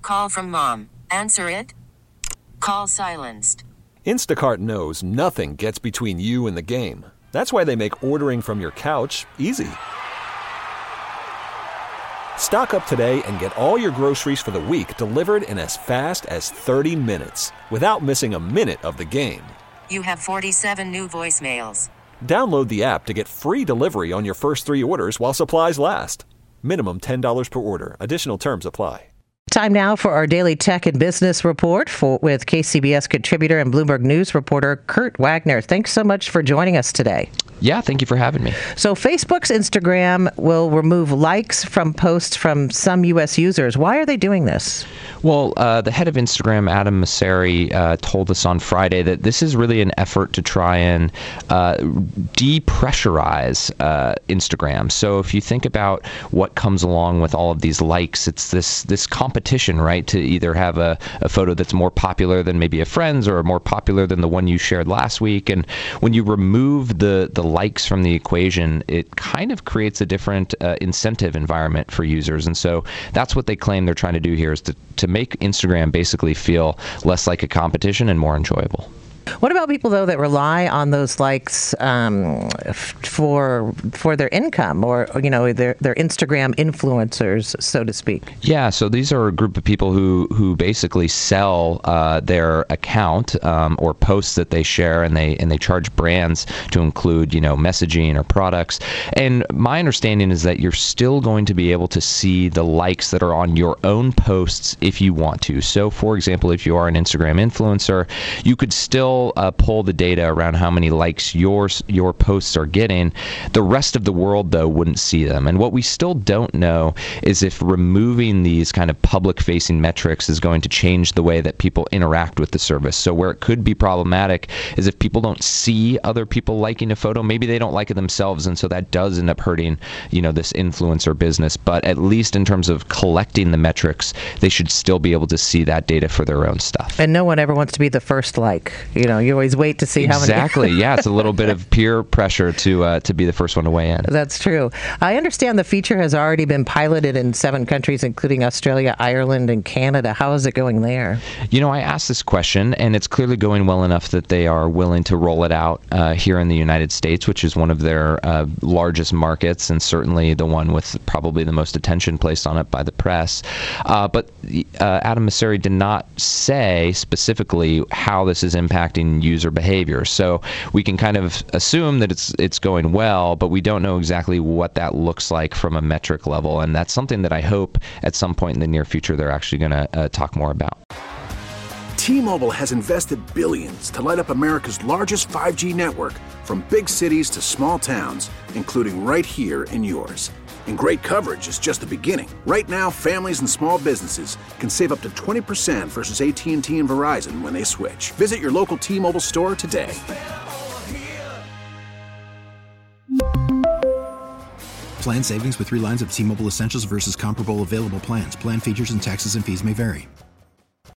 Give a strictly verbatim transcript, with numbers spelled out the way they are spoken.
call from mom. Answer it. Call silenced. Instacart knows nothing gets between you and the game. That's why they make ordering from your couch easy. Stock up today and get all your groceries for the week delivered in as fast as thirty minutes without missing a minute of the game. You have forty-seven new voicemails. Download the app to get free delivery on your first three orders while supplies last. Minimum ten dollars per order. Additional terms apply. Time now for our daily tech and business report for, with K C B S contributor and Bloomberg News reporter Kurt Wagner. Thanks so much for joining us today. Yeah, thank you for having me. So Facebook's Instagram will remove likes from posts from some U S users. Why are they doing this? Well, uh, the head of Instagram, Adam Mosseri, uh, told us on Friday that this is really an effort to try and uh, depressurize uh, Instagram. So if you think about what comes along with all of these likes, it's this this competition, right, to either have a, a photo that's more popular than maybe a friend's or more popular than the one you shared last week. And when you remove the, the likes from the equation, it kind of creates a different uh, incentive environment for users. And so that's what they claim they're trying to do here, is to, to make Instagram basically feel less like a competition and more enjoyable. What about people, though, that rely on those likes um, f- for for their income, or, you know, their their Instagram influencers, so to speak? Yeah, so these are a group of people who who basically sell uh, their account um, or posts that they share, and they and they charge brands to include, you know, messaging or products. And my understanding is that you're still going to be able to see the likes that are on your own posts if you want to. So, for example, if you are an Instagram influencer, you could still Uh, pull the data around how many likes your your posts are getting. The rest of the world, though, wouldn't see them. And what we still don't know is if removing these kind of public-facing metrics is going to change the way that people interact with the service. So where it could be problematic is if people don't see other people liking a photo, maybe they don't like it themselves, and so that does end up hurting, you know, this influencer business. But at least in terms of collecting the metrics, they should still be able to see that data for their own stuff. And no one ever wants to be the first like. You know, you always wait to see how many. Exactly. Yeah, it's a little bit of peer pressure to uh, to be the first one to weigh in. That's true. I understand the feature has already been piloted in seven countries, including Australia, Ireland, and Canada. How is it going there? You know, I asked this question, and it's clearly going well enough that they are willing to roll it out uh, here in the United States, which is one of their uh, largest markets, and certainly the one with probably the most attention placed on it by the press. Uh, but uh, Adam Mosseri did not say specifically how this is impacting user behavior. So we can kind of assume that it's it's going well, but we don't know exactly what that looks like from a metric level. And that's something that I hope at some point in the near future they're actually going to uh, talk more about. T-Mobile has invested billions to light up America's largest five G network, from big cities to small towns, including right here in yours. And great coverage is just the beginning. Right now, families and small businesses can save up to twenty percent versus A T and T and Verizon when they switch. Visit your local T-Mobile store today. Plan savings with three lines of T-Mobile Essentials versus comparable available plans. Plan features and taxes and fees may vary.